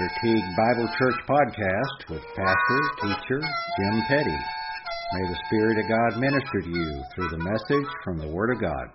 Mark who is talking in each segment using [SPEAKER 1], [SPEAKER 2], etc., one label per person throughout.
[SPEAKER 1] another Teague Bible Church podcast with pastor, teacher, Jim Petty. May the Spirit of God minister to you through the message from the Word of God.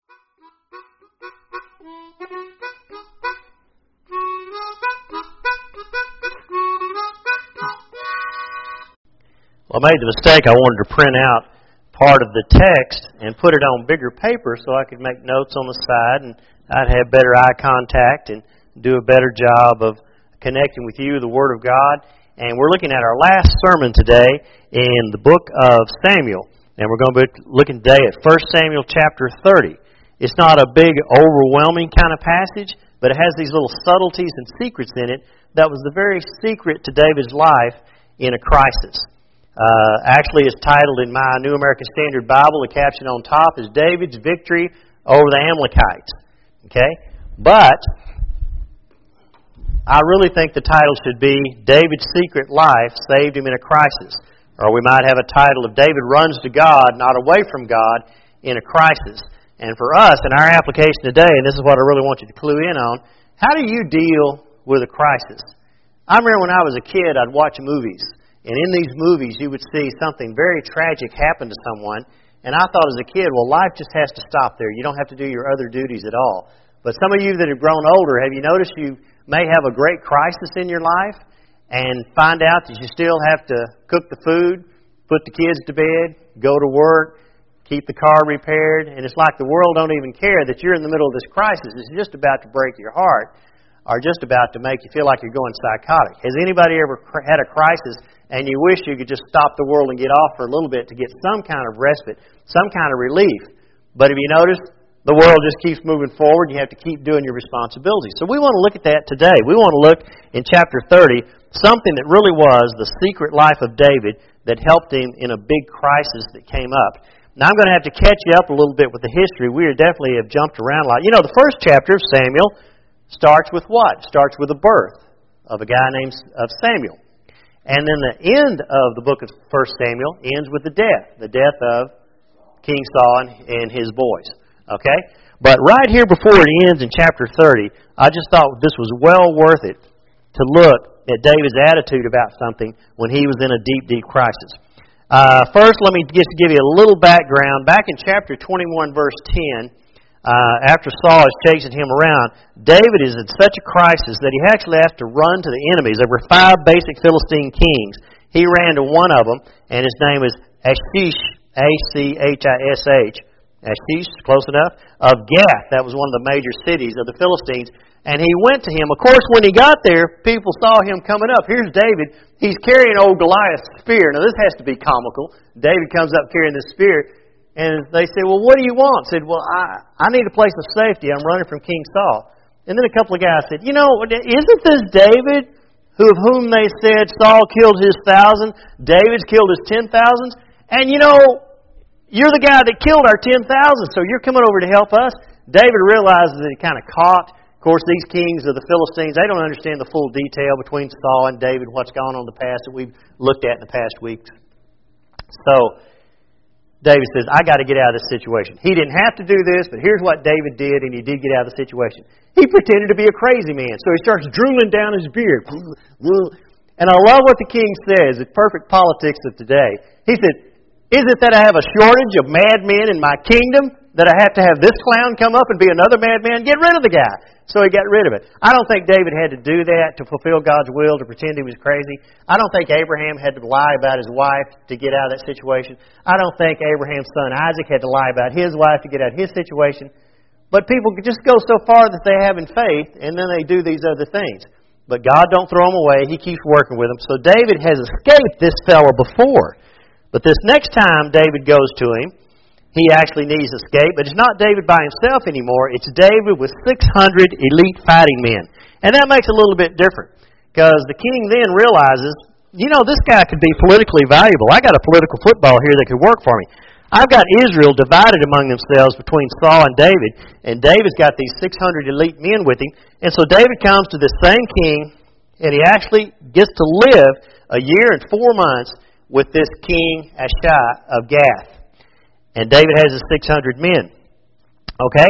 [SPEAKER 2] Well, I made the mistake. I wanted to print out part of the text and put it on bigger paper so I could make notes on the side and I'd have better eye contact and do a better job of connecting with you, the Word of God. And we're looking at our last sermon today in the book of Samuel. And we're going to be looking today at 1 Samuel chapter 30. It's not a big, overwhelming kind of passage, but it has these little subtleties and secrets in it that was the very secret to David's life in a crisis. Actually, it's titled in my New American Standard Bible, the caption on top is David's Victory over the Amalekites. Okay? But I really think the title should be David's Secret Life Saved Him in a Crisis. Or we might have a title of David Runs to God, Not Away from God in a Crisis. And for us, in our application today, and this is what I really want you to clue in on, how do you deal with a crisis? I remember when I was a kid, I'd watch movies. And in these movies, you would see something very tragic happen to someone. And I thought as a kid, well, life just has to stop there. You don't have to do your other duties at all. But some of you that have grown older, have you noticed you may have a great crisis in your life and find out that you still have to cook the food, put the kids to bed, go to work, keep the car repaired, and it's like the world don't even care that you're in the middle of this crisis. It's just about to break your heart or just about to make you feel like you're going psychotic. Has anybody ever had a crisis and you wish you could just stop the world and get off for a little bit to get some kind of respite, some kind of relief? But have you noticed? The world just keeps moving forward, and you have to keep doing your responsibilities. So we want to look at that today. We want to look in chapter 30, something that really was the secret life of David that helped him in a big crisis that came up. Now I'm going to have to catch you up a little bit with the history. We definitely have jumped around a lot. You know, the first chapter of Samuel starts with what? Starts with the birth of a guy named Samuel. And then the end of the book of 1 Samuel ends with the death of King Saul and his boys. Okay? But right here before it ends in chapter 30, I just thought this was well worth it to look at David's attitude about something when he was in a deep, deep crisis. First, let me just give you a little background. Back in chapter 21, verse 10, after Saul is chasing him around, David is in such a crisis that he actually has to run to the enemies. There were 5 basic Philistine kings. He ran to one of them, and his name is Achish, A-C-H-I-S-H. Achish, close enough, of Gath. That was one of the major cities of the Philistines. And he went to him. Of course, when he got there, people saw him coming up. Here's David. He's carrying old Goliath's spear. Now, this has to be comical. David comes up carrying this spear. And they say, well, what do you want? Said, well, I need a place of safety. I'm running from King Saul. And then a couple of guys said, you know, isn't this David, of whom they said Saul killed his 1,000, David's killed his 10,000s? And you know, you're the guy that killed our 10,000, so you're coming over to help us? David realizes that he kind of caught. Of course, these kings of the Philistines, they don't understand the full detail between Saul and David, what's gone on in the past that we've looked at in the past weeks. So, David says, I got to get out of this situation. He didn't have to do this, but here's what David did, and he did get out of the situation. He pretended to be a crazy man, so he starts drooling down his beard. And I love what the king says. It's perfect politics of today. He said, is it that I have a shortage of madmen in my kingdom? That I have to have this clown come up and be another madman? Get rid of the guy. So he got rid of it. I don't think David had to do that to fulfill God's will, to pretend he was crazy. I don't think Abraham had to lie about his wife to get out of that situation. I don't think Abraham's son Isaac had to lie about his wife to get out of his situation. But people just go so far that they have in faith, and then they do these other things. But God don't throw them away. He keeps working with them. So David has escaped this fellow before. But this next time David goes to him, he actually needs to escape. But it's not David by himself anymore. It's David with 600 elite fighting men. And that makes it a little bit different. Because the king then realizes, you know, this guy could be politically valuable. I got a political football here that could work for me. I've got Israel divided among themselves between Saul and David. And David's got these 600 elite men with him. And so David comes to the same king, and he actually gets to live a year and 4 months with this king Achish of Gath. And David has his 600 men. Okay?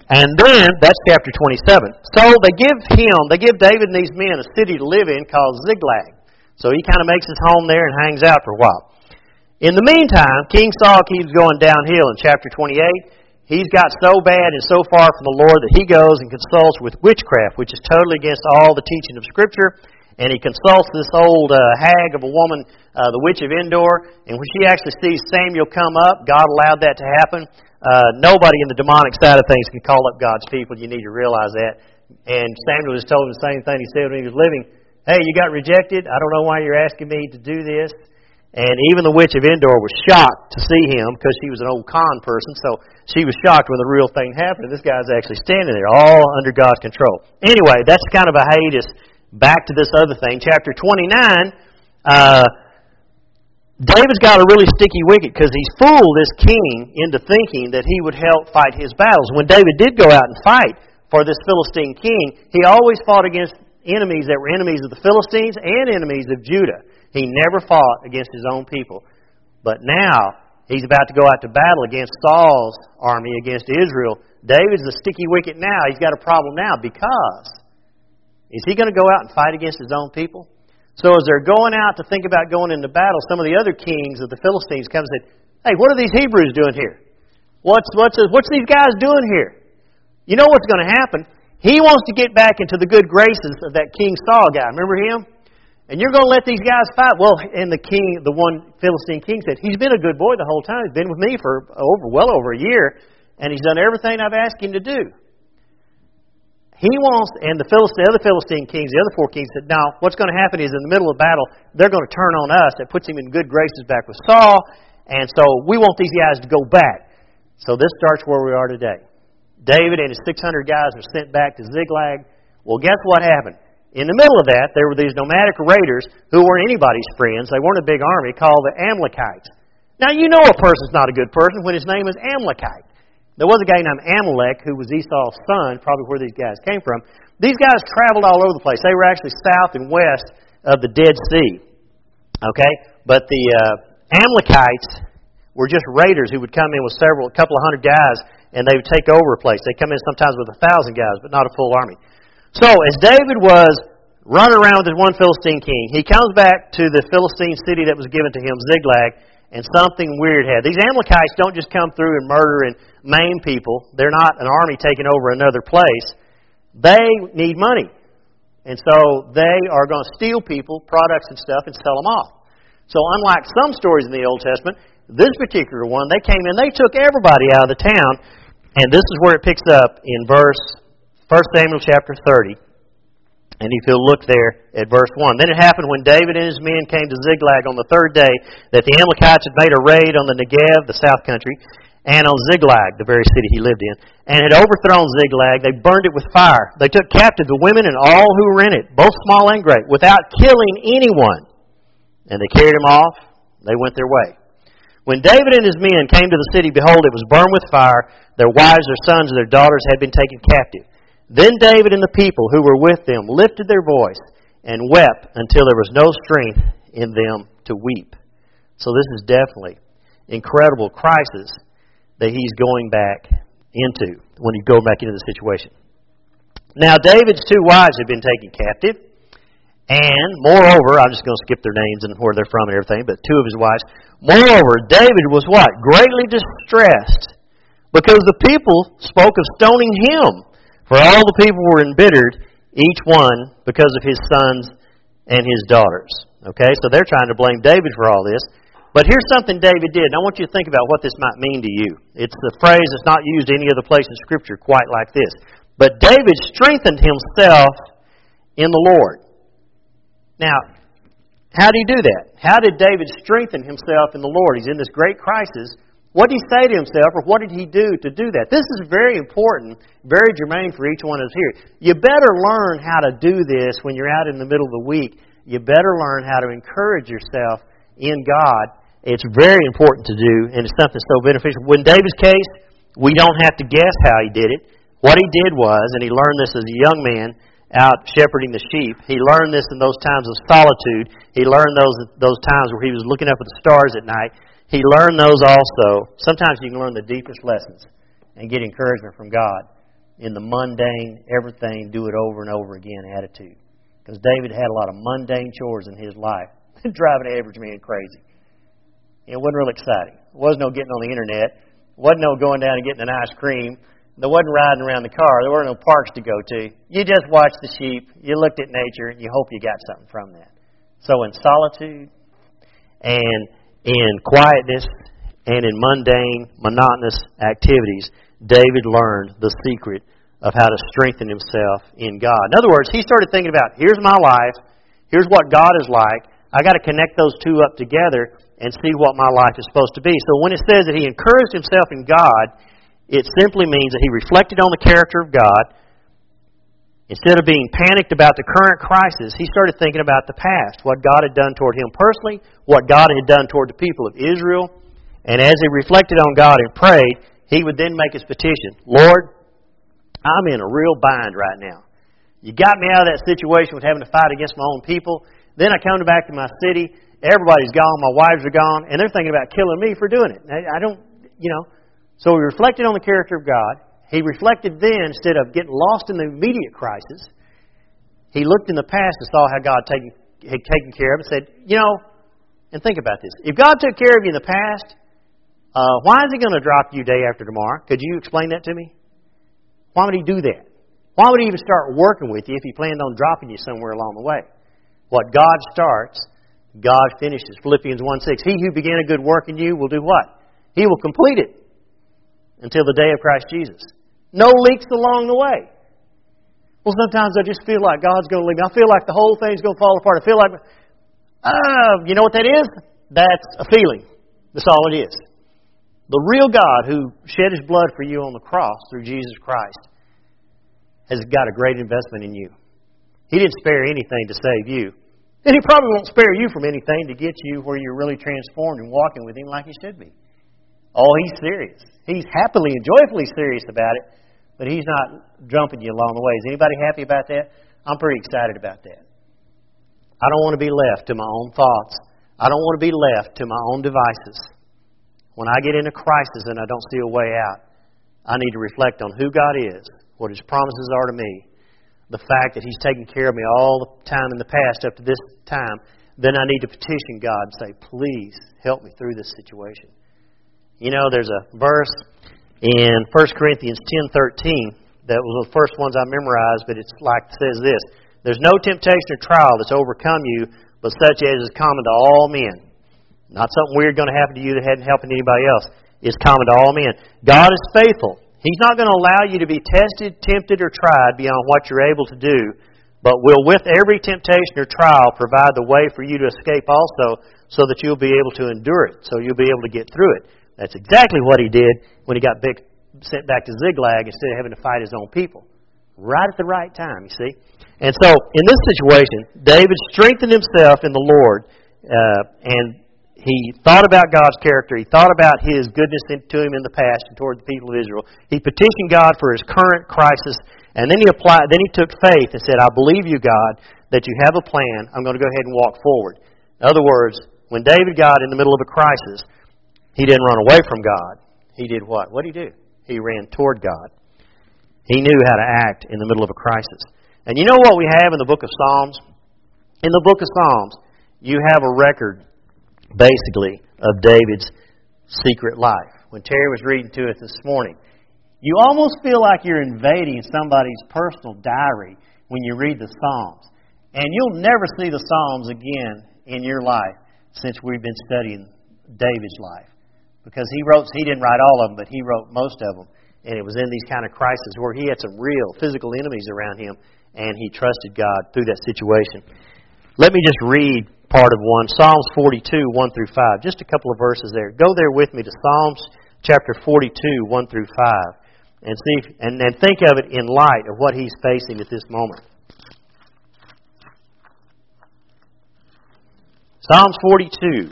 [SPEAKER 2] And then, that's chapter 27. So they give David and these men a city to live in called Ziklag. So he kind of makes his home there and hangs out for a while. In the meantime, King Saul keeps going downhill in chapter 28. He's got so bad and so far from the Lord that he goes and consults with witchcraft, which is totally against all the teaching of Scripture. And he consults this old hag of a woman, the witch of Endor. And when she actually sees Samuel come up, God allowed that to happen. Nobody in the demonic side of things can call up God's people. You need to realize that. And Samuel just told him the same thing he said when he was living. Hey, you got rejected. I don't know why you're asking me to do this. And even the witch of Endor was shocked to see him because she was an old con person. So she was shocked when the real thing happened. This guy's actually standing there, all under God's control. Anyway, that's kind of a hiatus. Back to this other thing. Chapter 29, David's got a really sticky wicket because he's fooled this king into thinking that he would help fight his battles. When David did go out and fight for this Philistine king, he always fought against enemies that were enemies of the Philistines and enemies of Judah. He never fought against his own people. But now, he's about to go out to battle against Saul's army, against Israel. David's a sticky wicket now. He's got a problem now because is he going to go out and fight against his own people? So as they're going out to think about going into battle, some of the other kings of the Philistines come and say, hey, what are these Hebrews doing here? What's these guys doing here? You know what's going to happen? He wants to get back into the good graces of that King Saul guy. Remember him? And you're going to let these guys fight? Well, and the one Philistine king said, he's been a good boy the whole time. He's been with me for well over a year, and he's done everything I've asked him to do. He wants, and the other Philistine kings, the other four kings said, now, what's going to happen is in the middle of battle, they're going to turn on us. That puts him in good graces back with Saul, and so we want these guys to go back. So this starts where we are today. David and his 600 guys are sent back to Ziklag. Well, guess what happened? In the middle of that, there were these nomadic raiders who weren't anybody's friends. They weren't a big army, called the Amalekites. Now, you know a person's not a good person when his name is Amalekite. There was a guy named Amalek who was Esau's son, probably where these guys came from. These guys traveled all over the place. They were actually south and west of the Dead Sea. Okay? But the Amalekites were just raiders who would come in with a couple of hundred guys, and they would take over a place. They'd come in sometimes with 1,000 guys, but not a full army. So, as David was running around with his one Philistine king, he comes back to the Philistine city that was given to him, Ziklag, and something weird happened. These Amalekites don't just come through and murder and maim people. They're not an army taking over another place. They need money. And so they are going to steal people, products and stuff, and sell them off. So unlike some stories in the Old Testament, this particular one, they came in, they took everybody out of the town. And this is where it picks up in 1 Samuel chapter 30. And if you'll look there at verse 1. Then it happened when David and his men came to Ziklag on the third day that the Amalekites had made a raid on the Negev, the south country, and on Ziklag, the very city he lived in, and had overthrown Ziklag. They burned it with fire. They took captive the women and all who were in it, both small and great, without killing anyone. And they carried them off. They went their way. When David and his men came to the city, behold, it was burned with fire. Their wives, their sons, and their daughters had been taken captive. Then David and the people who were with them lifted their voice and wept until there was no strength in them to weep. So this is definitely incredible crisis that he's going back into when he goes back into the situation. Now David's two wives had been taken captive, and moreover, I'm just going to skip their names and where they're from and everything, but two of his wives. Moreover, David was what? Greatly distressed because the people spoke of stoning him. For all the people were embittered, each one, because of his sons and his daughters. Okay, so they're trying to blame David for all this. But here's something David did, and I want you to think about what this might mean to you. It's the phrase that's not used any other place in Scripture quite like this. But David strengthened himself in the Lord. Now, how did he do that? How did David strengthen himself in the Lord? He's in this great crisis. What did he say to himself, or what did he do to do that? This is very important, very germane for each one of us here. You better learn how to do this when you're out in the middle of the week. You better learn how to encourage yourself in God. It's very important to do, and it's something so beneficial. In David's case, we don't have to guess how he did it. What he did was, and he learned this as a young man out shepherding the sheep, he learned this in those times of solitude. He learned those times where he was looking up at the stars at night. He learned those also. Sometimes you can learn the deepest lessons and get encouragement from God in the mundane, everything, do it over and over again attitude. Because David had a lot of mundane chores in his life, driving the average man crazy. It wasn't real exciting. There wasn't no getting on the internet. There wasn't no going down and getting an ice cream. There wasn't riding around the car. There weren't no parks to go to. You just watched the sheep. You looked at nature, and you hope you got something from that. So in solitude and in quietness and in mundane, monotonous activities, David learned the secret of how to strengthen himself in God. In other words, he started thinking about, here's my life, here's what God is like. I got to connect those two up together and see what my life is supposed to be. So when it says that he encouraged himself in God, it simply means that he reflected on the character of God. Instead of being panicked about the current crisis, he started thinking about the past, what God had done toward him personally, what God had done toward the people of Israel. And as he reflected on God and prayed, he would then make his petition. Lord, I'm in a real bind right now. You got me out of that situation with having to fight against my own people. Then I come back to my city. Everybody's gone. My wives are gone. And they're thinking about killing me for doing it. I don't, So he reflected on the character of God. He reflected then, instead of getting lost in the immediate crisis, he looked in the past and saw how God had taken care of it and said, and think about this. If God took care of you in the past, why is He going to drop you day after tomorrow? Could you explain that to me? Why would He do that? Why would He even start working with you if He planned on dropping you somewhere along the way? What God starts, God finishes. Philippians 1:6. He who began a good work in you will do what? He will complete it until the day of Christ Jesus. No leaks along the way. Well, sometimes I just feel like God's going to leave me. I feel like the whole thing's going to fall apart. I feel like, you know what that is? That's a feeling. That's all it is. The real God who shed His blood for you on the cross through Jesus Christ has got a great investment in you. He didn't spare anything to save you. And He probably won't spare you from anything to get you where you're really transformed and walking with Him like you should be. Oh, He's serious. He's happily and joyfully serious about it, but He's not jumping you along the way. Is anybody happy about that? I'm pretty excited about that. I don't want to be left to my own thoughts. I don't want to be left to my own devices. When I get in a crisis and I don't see a way out, I need to reflect on who God is, what His promises are to me, the fact that He's taken care of me all the time in the past up to this time. Then I need to petition God and say, please help me through this situation. There's a verse in 1 Corinthians 10:13 that was one of the first ones I memorized, but it's like it says this: there's no temptation or trial that's overcome you, but such as is common to all men. Not something weird going to happen to you that hadn't happened to anybody else. It's common to all men. God is faithful. He's not going to allow you to be tested, tempted, or tried beyond what you're able to do, but will with every temptation or trial provide the way for you to escape also, so that you'll be able to endure it, so you'll be able to get through it. That's exactly what he did when he got sent back to Ziklag instead of having to fight his own people. Right at the right time, you see. And so, in this situation, David strengthened himself in the Lord, and he thought about God's character. He thought about His goodness to him in the past and toward the people of Israel. He petitioned God for his current crisis, and then he took faith and said, I believe you, God, that you have a plan. I'm going to go ahead and walk forward. In other words, when David got in the middle of a crisis, he didn't run away from God. He did what? What did he do? He ran toward God. He knew how to act in the middle of a crisis. And you know what we have in the book of Psalms? In the book of Psalms, you have a record, basically, of David's secret life. When Terry was reading to us this morning, you almost feel like you're invading somebody's personal diary when you read the Psalms. And you'll never see the Psalms again in your life since we've been studying David's life. Because he didn't write all of them, but he wrote most of them. And it was in these kind of crises where he had some real physical enemies around him, and he trusted God through that situation. Let me just read part of one. Psalms 42, 1 through 5. Just a couple of verses there. Go there with me to Psalms chapter 42, 1 through 5. And see, and think of it in light of what he's facing at this moment. Psalms 42.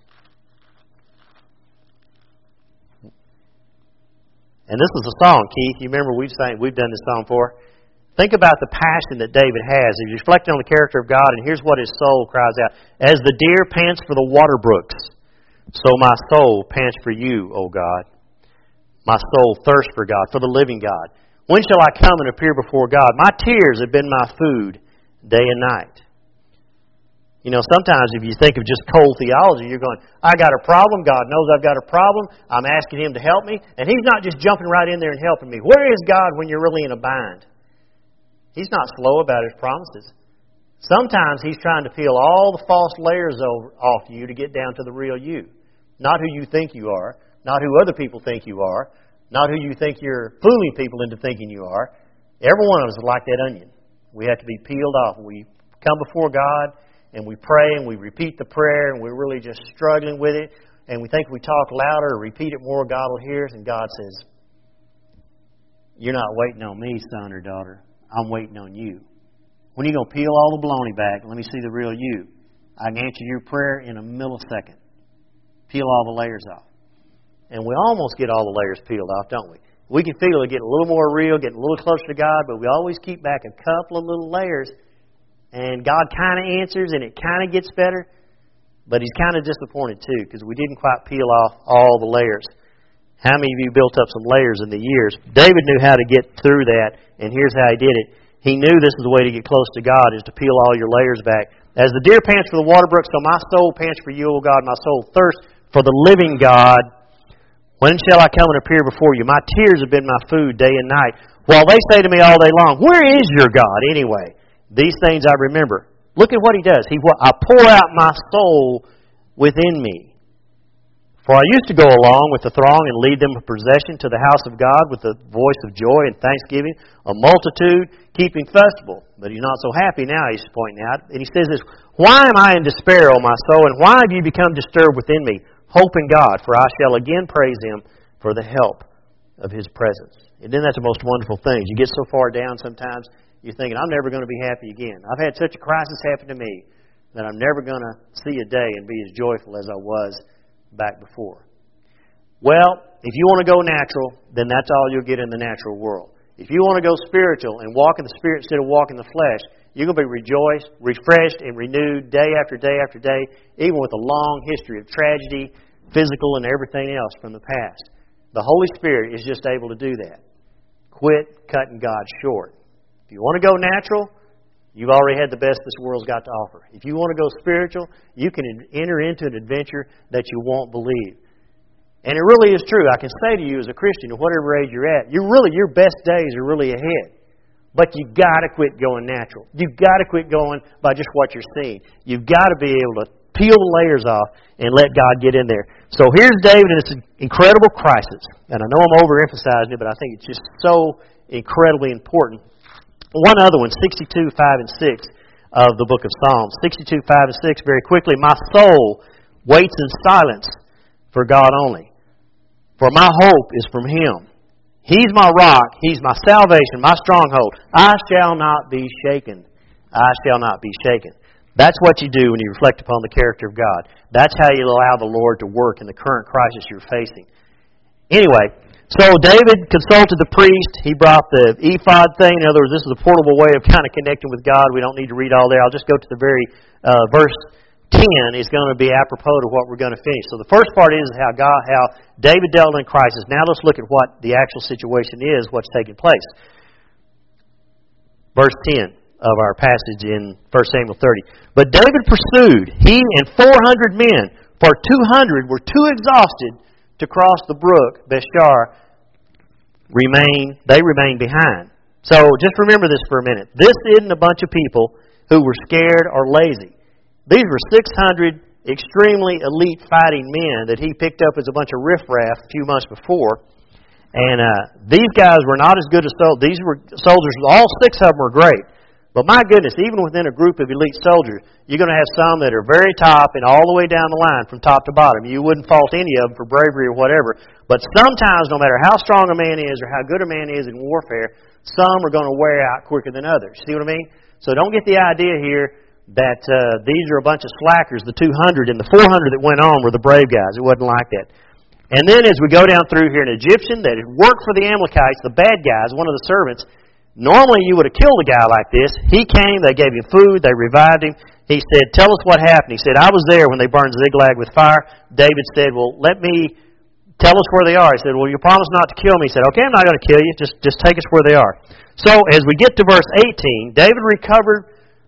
[SPEAKER 2] And this is a song, Keith. You remember we've done this song before. Think about the passion that David has. He's reflecting on the character of God, and here's what his soul cries out. As the deer pants for the water brooks, so my soul pants for you, O God. My soul thirsts for God, for the living God. When shall I come and appear before God? My tears have been my food day and night. You know, sometimes if you think of just cold theology, you're going, I got a problem. God knows I've got a problem. I'm asking Him to help me. And He's not just jumping right in there and helping me. Where is God when you're really in a bind? He's not slow about His promises. Sometimes He's trying to peel all the false layers off you to get down to the real you. Not who you think you are. Not who other people think you are. Not who you think you're fooling people into thinking you are. Every one of us is like that onion. We have to be peeled off. We come before God, and we pray, and we repeat the prayer, and we're really just struggling with it, and we think we talk louder or repeat it more, God will hear us, and God says, you're not waiting on me, son or daughter. I'm waiting on you. When are you going to peel all the baloney back and let me see the real you? I can answer your prayer in a millisecond. Peel all the layers off. And we almost get all the layers peeled off, don't we? We can feel it getting a little more real, getting a little closer to God, but we always keep back a couple of little layers. And God kind of answers, and it kind of gets better. But He's kind of disappointed, too, because we didn't quite peel off all the layers. How many of you built up some layers in the years? David knew how to get through that, and here's how he did it. He knew this is the way to get close to God, is to peel all your layers back. As the deer pants for the water brook, so my soul pants for you, O God. My soul thirsts for the living God. When shall I come and appear before you? My tears have been my food day and night. While they say to me all day long, where is your God anyway? These things I remember. Look at what He does. I pour out my soul within me. For I used to go along with the throng and lead them a procession to the house of God with the voice of joy and thanksgiving, a multitude keeping festival. But He's not so happy now, He's pointing out. And He says this, why am I in despair, O my soul, and why have you become disturbed within me? Hope in God, for I shall again praise Him for the help of His presence. And then that's the most wonderful thing. You get so far down sometimes, you're thinking, I'm never going to be happy again. I've had such a crisis happen to me that I'm never going to see a day and be as joyful as I was back before. Well, if you want to go natural, then that's all you'll get in the natural world. If you want to go spiritual and walk in the Spirit instead of walking the flesh, you're going to be rejoiced, refreshed, and renewed day after day after day, even with a long history of tragedy, physical, and everything else from the past. The Holy Spirit is just able to do that. Quit cutting God short. If you want to go natural, you've already had the best this world's got to offer. If you want to go spiritual, you can enter into an adventure that you won't believe. And it really is true. I can say to you as a Christian, at whatever age you're at, your best days are really ahead. But you've got to quit going natural. You've got to quit going by just what you're seeing. You've got to be able to peel the layers off and let God get in there. So here's David in this incredible crisis. And I know I'm overemphasizing it, but I think it's just so incredibly important. One other one, 62, 5, and 6 of the book of Psalms. 62, 5, and 6, very quickly. My soul waits in silence for God only, for my hope is from Him. He's my rock. He's my salvation, my stronghold. I shall not be shaken. I shall not be shaken. That's what you do when you reflect upon the character of God. That's how you allow the Lord to work in the current crisis you're facing. Anyway, so David consulted the priest. He brought the ephod thing. In other words, this is a portable way of kind of connecting with God. We don't need to read all there. I'll just go to the very verse 10 is going to be apropos to what we're going to finish. So the first part is how David dealt in crisis. Now let's look at what the actual situation is, what's taking place. Verse 10 of our passage in 1 Samuel 30. But David pursued, he and 400 men, for 200 were too exhausted to cross the brook Beshar. They remained behind. So just remember this for a minute. This isn't a bunch of people who were scared or lazy. These were 600 extremely elite fighting men that he picked up as a bunch of riffraff a few months before. And these guys were not as good as soldiers. These were soldiers. All 6 of them were great. But my goodness, even within a group of elite soldiers, you're going to have some that are very top and all the way down the line from top to bottom. You wouldn't fault any of them for bravery or whatever. But sometimes, no matter how strong a man is or how good a man is in warfare, some are going to wear out quicker than others. See what I mean? So don't get the idea here that these are a bunch of slackers. The 200 and the 400 that went on were the brave guys. It wasn't like that. And then as we go down through here, an Egyptian that had worked for the Amalekites, the bad guys, one of the servants, normally you would have killed a guy like this. He came, they gave him food, they revived him. He said, tell us what happened. He said, I was there when they burned Ziklag with fire. David said, well, let me tell us where they are. He said, well, you promised not to kill me. He said, okay, I'm not going to kill you. Just take us where they are. So as we get to verse 18, David recovered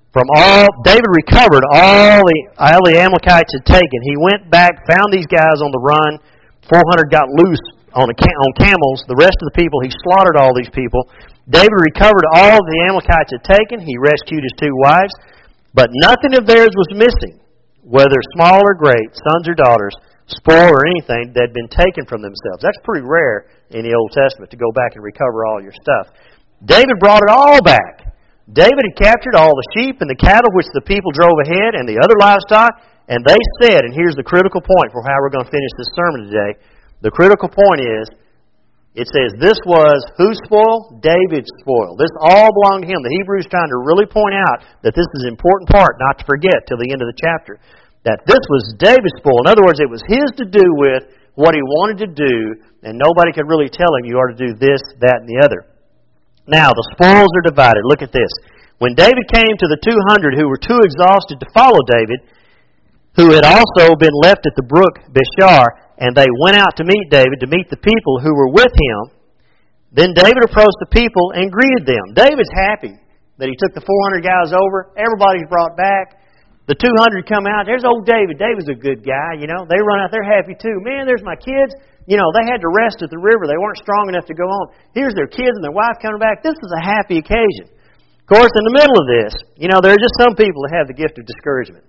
[SPEAKER 2] all the Amalekites had taken. He went back, found these guys on the run. 400 got loose on camels. The rest of the people, he slaughtered all these people. David recovered all the Amalekites had taken. He rescued his 2 wives. But nothing of theirs was missing, whether small or great, sons or daughters, spoil or anything that had been taken from themselves. That's pretty rare in the Old Testament to go back and recover all your stuff. David brought it all back. David had captured all the sheep and the cattle which the people drove ahead and the other livestock, and they said, and here's the critical point for how we're going to finish this sermon today. The critical point is, it says, this was whose spoil? David's spoil. This all belonged to him. The Hebrews trying to really point out that this is an important part not to forget till the end of the chapter. That this was David's spoil. In other words, it was his to do with what he wanted to do, and nobody could really tell him you ought to do this, that, and the other. Now, the spoils are divided. Look at this. When David came to the 200 who were too exhausted to follow David, who had also been left at the brook Beshar, and they went out to meet David, to meet the people who were with him, then David approached the people and greeted them. David's happy that he took the 400 guys over. Everybody's brought back. The 200 come out. There's old David. David's a good guy, you know. They run out. They're happy too. Man, there's my kids. You know, they had to rest at the river. They weren't strong enough to go on. Here's their kids and their wife coming back. This is a happy occasion. Of course, in the middle of this, you know, there are just some people that have the gift of discouragement.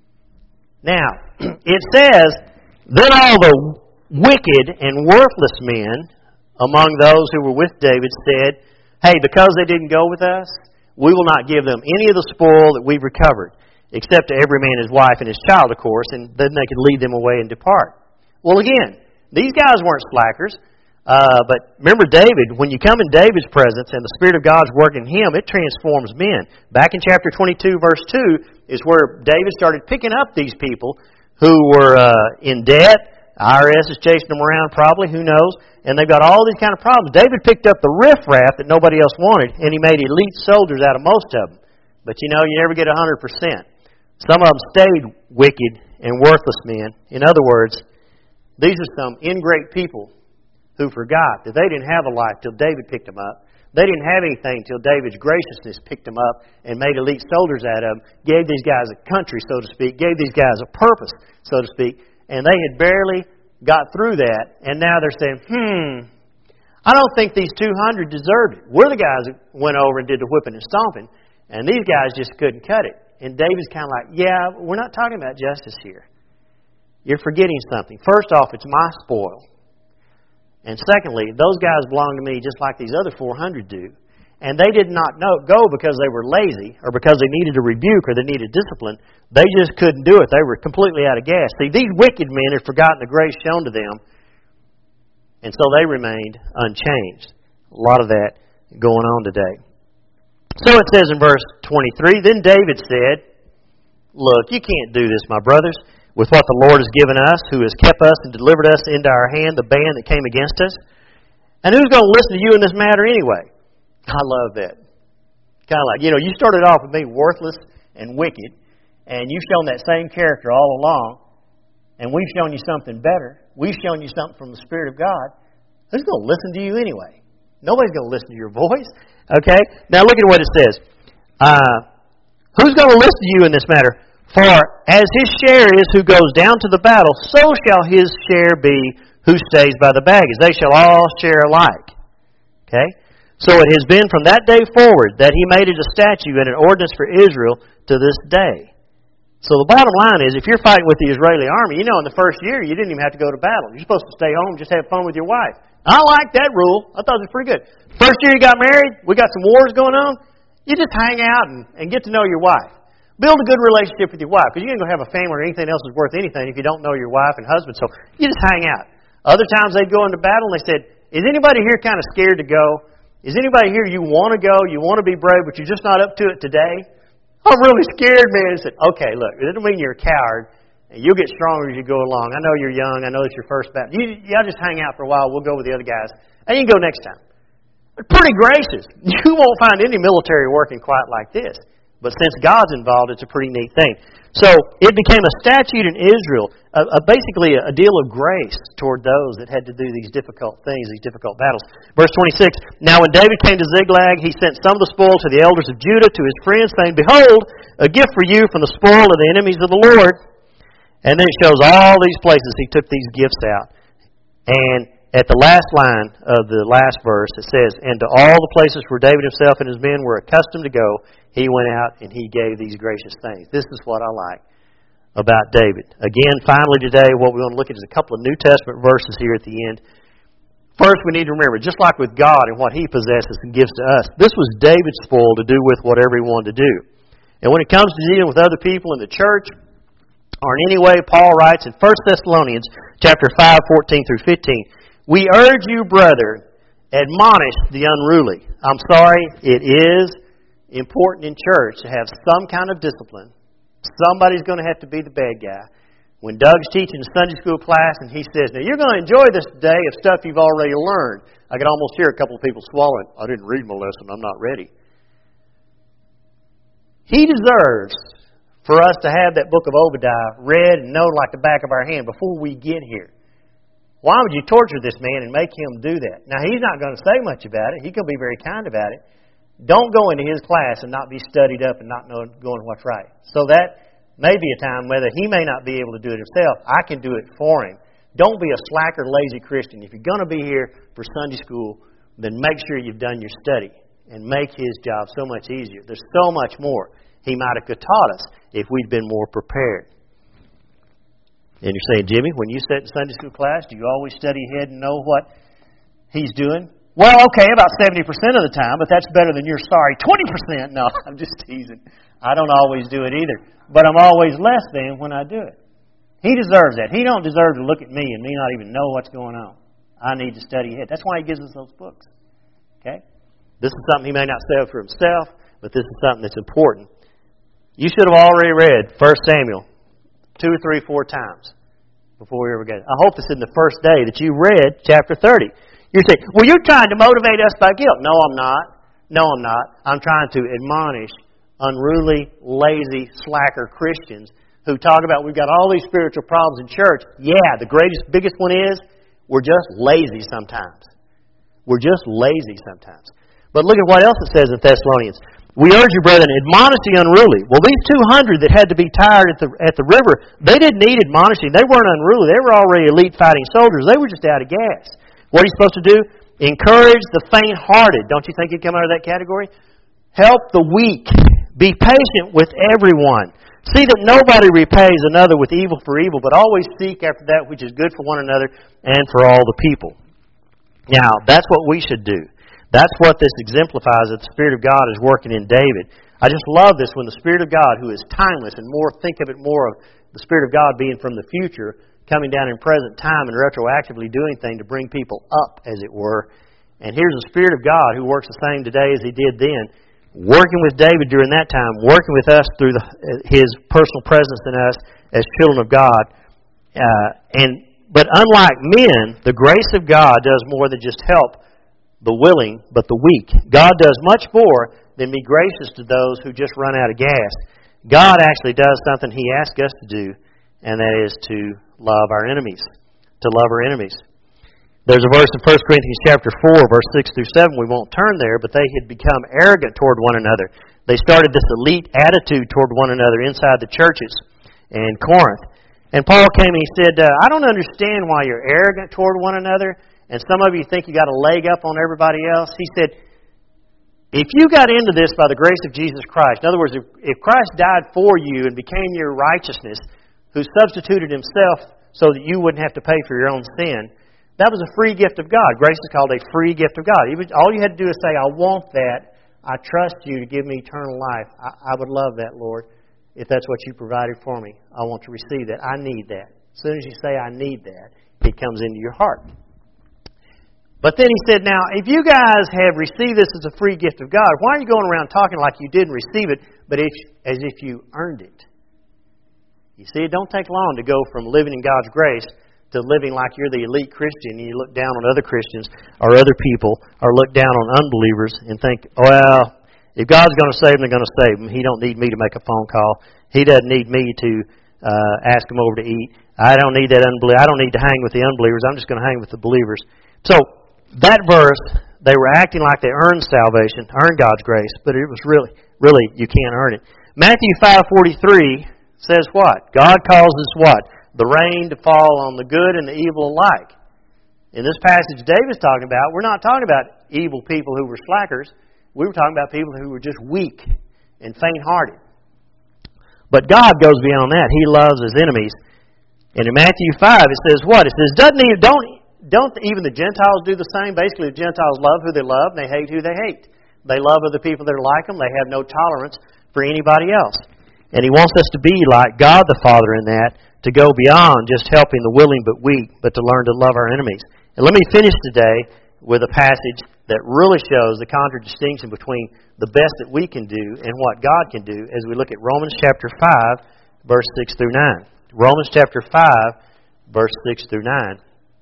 [SPEAKER 2] Now, it says, then all the wicked and worthless men among those who were with David said, hey, because they didn't go with us, we will not give them any of the spoil that we've recovered, except to every man his wife and his child, of course, and then they could lead them away and depart. Well, again, these guys weren't slackers, but remember David, when you come in David's presence and the Spirit of God's working in him, it transforms men. Back in chapter 22, verse 2, is where David started picking up these people who were in debt. IRS is chasing them around probably, who knows, and they've got all these kind of problems. David picked up the riffraff that nobody else wanted, and he made elite soldiers out of most of them. But you know, you never get 100%. Some of them stayed wicked and worthless men. In other words, these are some ingrate people who forgot that they didn't have a life till David picked them up. They didn't have anything till David's graciousness picked them up and made elite soldiers out of them, gave these guys a country, so to speak, gave these guys a purpose, so to speak, and they had barely got through that, and now they're saying, I don't think these 200 deserved it. We're the guys that went over and did the whipping and stomping, and these guys just couldn't cut it. And David's kind of like, yeah, we're not talking about justice here. You're forgetting something. First off, it's my spoil. And secondly, those guys belong to me just like these other 400 do. And they did not go because they were lazy or because they needed a rebuke or they needed discipline. They just couldn't do it. They were completely out of gas. See, these wicked men had forgotten the grace shown to them, and so they remained unchanged. A lot of that going on today. So it says in verse 23, then David said, look, you can't do this, my brothers, with what the Lord has given us, who has kept us and delivered us into our hand, the band that came against us. And who's going to listen to you in this matter anyway? I love that. Kind of like, you started off with being worthless and wicked, and you've shown that same character all along, and we've shown you something better. We've shown you something from the Spirit of God. Who's going to listen to you anyway? Nobody's going to listen to your voice. Okay? Now look at what it says. Who's going to listen to you in this matter? For as his share is who goes down to the battle, so shall his share be who stays by the baggage. They shall all share alike. Okay? So it has been from that day forward that he made it a statute and an ordinance for Israel to this day. So the bottom line is, if you're fighting with the Israeli army, in the first year you didn't even have to go to battle. You're supposed to stay home, just have fun with your wife. I like that rule. I thought it was pretty good. First year you got married, we got some wars going on, you just hang out and get to know your wife. Build a good relationship with your wife, because you ain't going to have a family or anything else that's worth anything if you don't know your wife and husband. So you just hang out. Other times they'd go into battle and they said, is anybody here kind of scared to go? Is anybody here you want to go, you want to be brave, but you're just not up to it today? I'm really scared, man. I said, okay, look, it doesn't mean you're a coward, and you'll get stronger as you go along. I know you're young. I know it's your first battle. Y'all just hang out for a while. We'll go with the other guys, and you can go next time. They're pretty gracious. You won't find any military working quite like this. But since God's involved, it's a pretty neat thing. So it became a statute in Israel, basically a deal of grace toward those that had to do these difficult things, these difficult battles. Verse 26, Now when David came to Ziklag, he sent some of the spoil to the elders of Judah, to his friends, saying, Behold, a gift for you from the spoil of the enemies of the Lord. And then it shows all these places he took these gifts out. And at the last line of the last verse, it says, And to all the places where David himself and his men were accustomed to go, he went out and he gave these gracious things. This is what I like about David. Again, finally today, what we want to look at is a couple of New Testament verses here at the end. First, we need to remember, just like with God and what He possesses and gives to us, this was David's spoil to do with whatever he wanted to do. And when it comes to dealing with other people in the church, or in any way, Paul writes in 1 Thessalonians chapter 5, 14 through 15, We urge you, brethren, admonish the unruly. I'm sorry, it is important in church to have some kind of discipline. Somebody's going to have to be the bad guy. When Doug's teaching a Sunday school class and he says, Now you're going to enjoy this day of stuff you've already learned. I could almost hear a couple of people swallowing. I didn't read my lesson. I'm not ready. He deserves for us to have that book of Obadiah read and know like the back of our hand before we get here. Why would you torture this man and make him do that? Now, he's not going to say much about it. He can be very kind about it. Don't go into his class and not be studied up and not know going what's right. So that may be a time whether he may not be able to do it himself. I can do it for him. Don't be a slacker, lazy Christian. If you're going to be here for Sunday school, then make sure you've done your study and make his job so much easier. There's so much more he might have taught us if we'd been more prepared. And you're saying, Jimmy, when you sit in Sunday school class, do you always study ahead and know what he's doing? Well, okay, about 70% of the time, but that's better than your sorry 20%. No, I'm just teasing. I don't always do it either. But I'm always less than when I do it. He deserves that. He don't deserve to look at me and me not even know what's going on. I need to study ahead. That's why he gives us those books. Okay? This is something he may not say for himself, but this is something that's important. You should have already read 1 Samuel 2 or 3, 4 times before we ever get it. I hope it's in the first day that you read chapter 30. You're saying, well, you're trying to motivate us by guilt. No, I'm not. No, I'm not. I'm trying to admonish unruly, lazy, slacker Christians who talk about we've got all these spiritual problems in church. Yeah, the biggest one is we're just lazy sometimes. We're just lazy sometimes. But look at what else it says in Thessalonians. We urge you, brethren, admonish the unruly. Well, these 200 that had to be tired at the river, they didn't need admonishing. They weren't unruly. They were already elite fighting soldiers. They were just out of gas. What are you supposed to do? Encourage the faint-hearted. Don't you think you'd come out of that category? Help the weak. Be patient with everyone. See that nobody repays another with evil for evil, but always seek after that which is good for one another and for all the people. Now, that's what we should do. That's what this exemplifies, that the Spirit of God is working in David. I just love this when the Spirit of God, who is timeless, and think of it more of the Spirit of God being from the future, coming down in present time and retroactively doing things to bring people up, as it were. And here's the Spirit of God who works the same today as He did then, working with David during that time, working with us through His personal presence in us as children of God. But unlike men, the grace of God does more than just help the willing, but the weak. God does much more than be gracious to those who just run out of gas. God actually does something He asks us to do, and that is to love our enemies. To love our enemies. There's a verse in 1 Corinthians chapter 4, verse 6 through 7. We won't turn there, but they had become arrogant toward one another. They started this elite attitude toward one another inside the churches in Corinth. And Paul came and he said, I don't understand why you're arrogant toward one another, and some of you think you got a leg up on everybody else. He said, if you got into this by the grace of Jesus Christ, in other words, if Christ died for you and became your righteousness, who substituted Himself so that you wouldn't have to pay for your own sin, that was a free gift of God. Grace is called a free gift of God. All you had to do is say, I want that. I trust you to give me eternal life. I would love that, Lord, if that's what you provided for me. I want to receive that. I need that. As soon as you say, I need that, it comes into your heart. But then he said, now, if you guys have received this as a free gift of God, why are you going around talking like you didn't receive it, but as if you earned it? You see, it don't take long to go from living in God's grace to living like you're the elite Christian and you look down on other Christians or other people or look down on unbelievers and think, well, If God's going to save them, they're going to save them. He don't need me to make a phone call. He doesn't need me to ask them over to eat. I don't need that unbeliever. I don't need to hang with the unbelievers. I'm just going to hang with the believers. So that verse, they were acting like they earned salvation, earned God's grace, but it was really you can't earn it. Matthew 5:43 says what? God causes what? The rain to fall on the good and the evil alike. In this passage David's talking about, we're not talking about evil people who were slackers. We were talking about people who were just weak and faint-hearted. But God goes beyond that. He loves His enemies. And in Matthew 5, it says what? It says, don't even the Gentiles do the same? Basically, the Gentiles love who they love, and they hate who they hate. They love other people that are like them. They have no tolerance for anybody else. And He wants us to be like God the Father in that, to go beyond just helping the willing but weak, but to learn to love our enemies. And let me finish today with a passage that really shows the contradistinction between the best that we can do and what God can do as we look at Romans chapter 5, verse 6 through 9. Romans chapter 5, verse 6 through 9.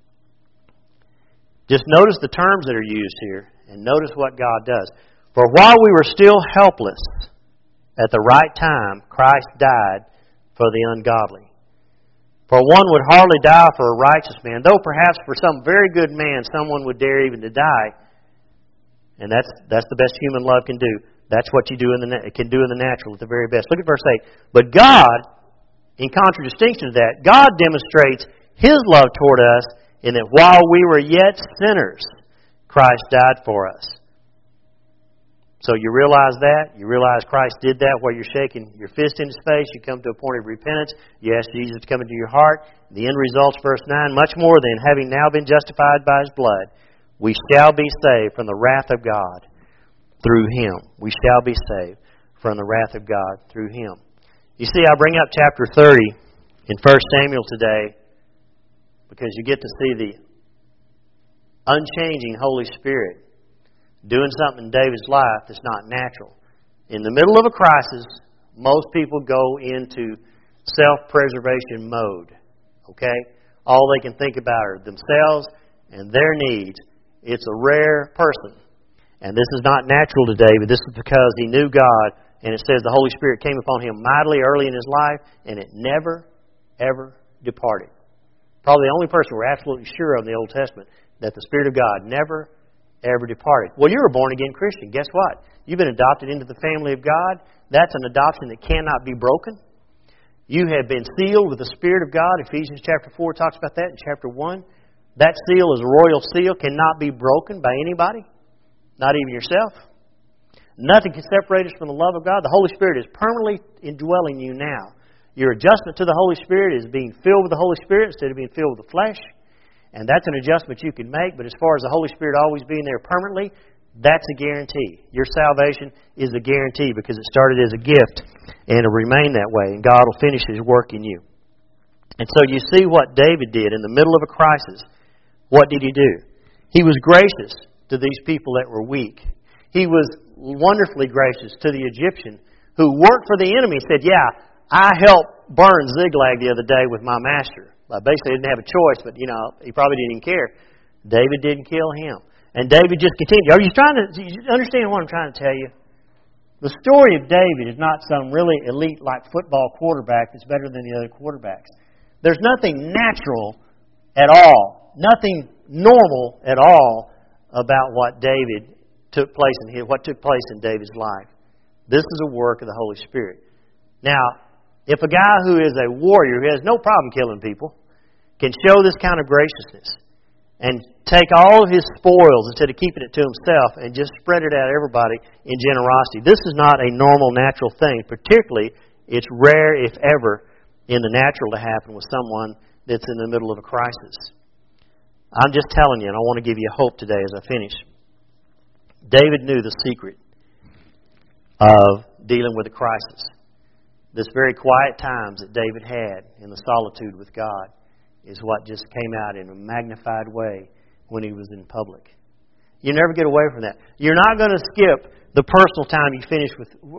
[SPEAKER 2] Just notice the terms that are used here, and notice what God does. For while we were still helpless, at the right time, Christ died for the ungodly. For one would hardly die for a righteous man, though perhaps for some very good man someone would dare even to die. And that's the best human love can do. That's what you can do in the natural at the very best. Look at verse 8. But God, in contradistinction to that, God demonstrates His love toward us in that while we were yet sinners, Christ died for us. So you realize that? You realize Christ did that while you're shaking your fist in His face. You come to a point of repentance. You ask Jesus to come into your heart. The end result's verse 9. Much more than, having now been justified by His blood, we shall be saved from the wrath of God through Him. We shall be saved from the wrath of God through Him. You see, I bring up chapter 30 in 1 Samuel today because you get to see the unchanging Holy Spirit doing something in David's life that's not natural. In the middle of a crisis, most people go into self-preservation mode. Okay? All they can think about are themselves and their needs. It's a rare person. And this is not natural to David. This is because he knew God. And it says the Holy Spirit came upon him mightily early in his life, and it never, ever departed. Probably the only person we're absolutely sure of in the Old Testament that the Spirit of God never, ever departed. Well, you're a born-again Christian. Guess what? You've been adopted into the family of God. That's an adoption that cannot be broken. You have been sealed with the Spirit of God. Ephesians chapter 4 talks about that in chapter 1. That seal is a royal seal, cannot be broken by anybody, not even yourself. Nothing can separate us from the love of God. The Holy Spirit is permanently indwelling you now. Your adjustment to the Holy Spirit is being filled with the Holy Spirit instead of being filled with the flesh. And that's an adjustment you can make. But as far as the Holy Spirit always being there permanently, that's a guarantee. Your salvation is a guarantee because it started as a gift and it'll remain that way. And God will finish His work in you. And so you see what David did in the middle of a crisis. What did he do? He was gracious to these people that were weak. He was wonderfully gracious to the Egyptian who worked for the enemy. Said, yeah, I helped burn Ziklag the other day with my master. Basically, he didn't have a choice, but he probably didn't even care. David didn't kill him. And David just continued. Are you trying to understand what I'm trying to tell you? The story of David is not some really elite like football quarterback that's better than the other quarterbacks. There's nothing natural at all. Nothing normal at all about what took place in David's life. This is a work of the Holy Spirit. Now, if a guy who is a warrior, who has no problem killing people, can show this kind of graciousness and take all of his spoils instead of keeping it to himself and just spread it out to everybody in generosity, this is not a normal, natural thing. Particularly, it's rare, if ever, in the natural to happen with someone that's in the middle of a crisis. I'm just telling you, and I want to give you hope today as I finish. David knew the secret of dealing with a crisis. This very quiet times that David had in the solitude with God is what just came out in a magnified way when he was in public. You never get away from that. You're not going to skip the personal time you spend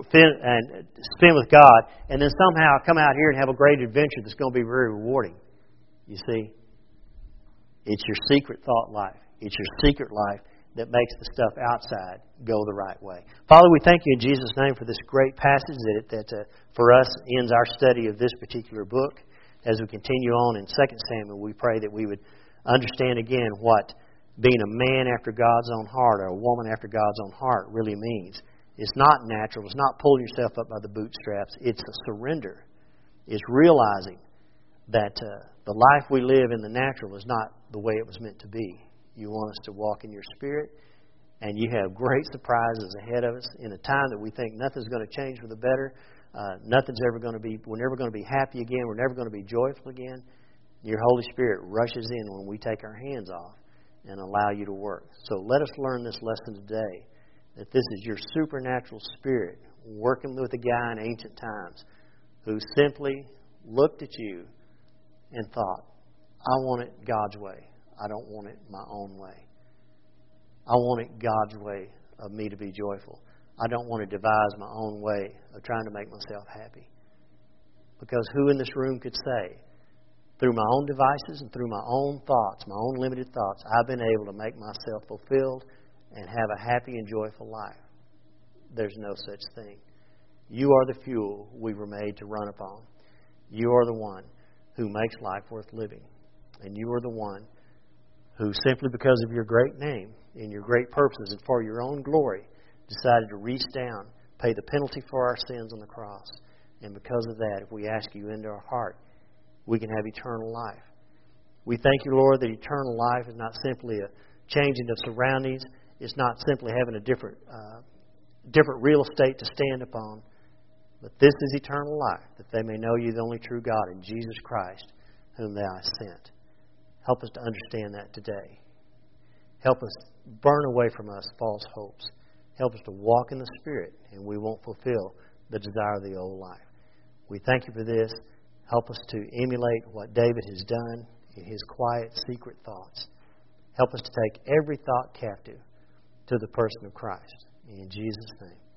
[SPEAKER 2] with God and then somehow come out here and have a great adventure that's going to be very rewarding. You see? It's your secret thought life. It's your secret life that makes the stuff outside go the right way. Father, we thank you in Jesus' name for this great passage that for us ends our study of this particular book. As we continue on in 2 Samuel, we pray that we would understand again what being a man after God's own heart or a woman after God's own heart really means. It's not natural. It's not pulling yourself up by the bootstraps. It's a surrender. It's realizing that the life we live in the natural is not the way it was meant to be. You want us to walk in your Spirit, and you have great surprises ahead of us in a time that we think nothing's going to change for the better. Nothing's ever going to be. We're never going to be happy again. We're never going to be joyful again. Your Holy Spirit rushes in when we take our hands off and allow you to work. So let us learn this lesson today, that this is your supernatural Spirit working with a guy in ancient times who simply looked at you and thought, I want it God's way. I don't want it my own way. I want it God's way of me to be joyful. I don't want to devise my own way of trying to make myself happy. Because who in this room could say, through my own devices and through my own thoughts, my own limited thoughts, I've been able to make myself fulfilled and have a happy and joyful life? There's no such thing. You are the fuel we were made to run upon. You are the one who makes life worth living. And you are the one who, simply because of your great name and your great purposes and for your own glory, decided to reach down, pay the penalty for our sins on the cross. And because of that, if we ask you into our heart, we can have eternal life. We thank you, Lord, that eternal life is not simply a changing of surroundings. It's not simply having a different real estate to stand upon. But this is eternal life, that they may know you, the only true God, and Jesus Christ, whom thou hast sent. Help us to understand that today. Help us burn away from us false hopes. Help us to walk in the Spirit, and we won't fulfill the desire of the old life. We thank you for this. Help us to emulate what David has done in his quiet, secret thoughts. Help us to take every thought captive to the person of Christ. In Jesus' name.